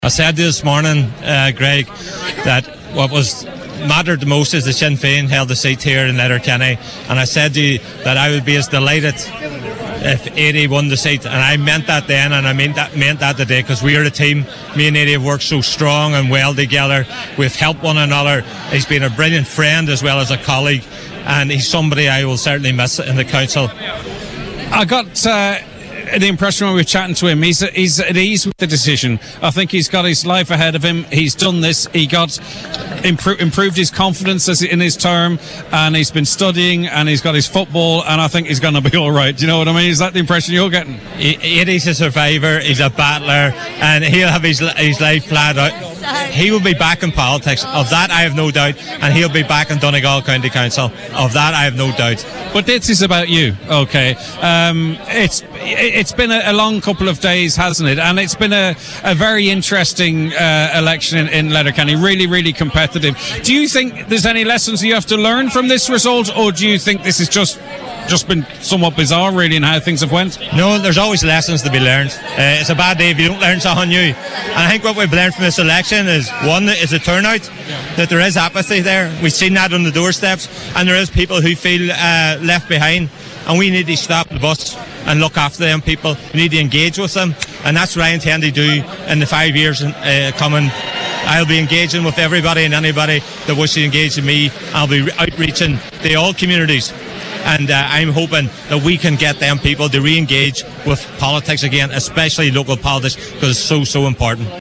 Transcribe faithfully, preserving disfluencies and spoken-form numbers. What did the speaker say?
I said this morning, uh, Greg, that what was mattered the most is that Sinn Féin held the seat here in Letterkenny, and I said to you that I would be as delighted if Eddie won the seat, and I meant that then, and I meant that meant that today, because we are a team. Me and Eddie have worked so strong and well together. We've helped one another. He's been a brilliant friend as well as a colleague, and he's somebody I will certainly miss in the council. I got uh, the impression when we were chatting to him, he's, he's at ease with the decision. I think he's got his life ahead of him. He's done this. He got impro- improved his confidence as in his term, and he's been studying, and he's got his football, and I think he's going to be all right. Do you know what I mean? Is that the impression you're getting? Eddie's a survivor. He's a battler, and he'll have his, his life planned out. He will be back in politics. Of that, I have no doubt. And he'll be back in Donegal County Council. Of that, I have no doubt. But this is about you, okay? Um, it's it's been a, a long couple of days, hasn't it? And it's been a, a very interesting uh, election in, in Letterkenny. Really, really competitive. Do you think there's any lessons you have to learn from this result, or do you think this is just just been somewhat bizarre, really, in how things have went? No, there's always lessons to be learned. Uh, it's a bad day if you don't learn something new. And I think what we've learned from this election is, one, is the turnout, yeah. that there is apathy there. We've seen that on the doorsteps, and there is people who feel uh, left behind, and we need to stop the bus and look after them people. We need to engage with them, and that's what I intend to do in the five years uh, coming. I'll be engaging with everybody and anybody that wishes to engage with me. I'll be outreaching to all communities. And uh, I'm hoping that we can get them people to re-engage with politics again, especially local politics, because it's so, so important.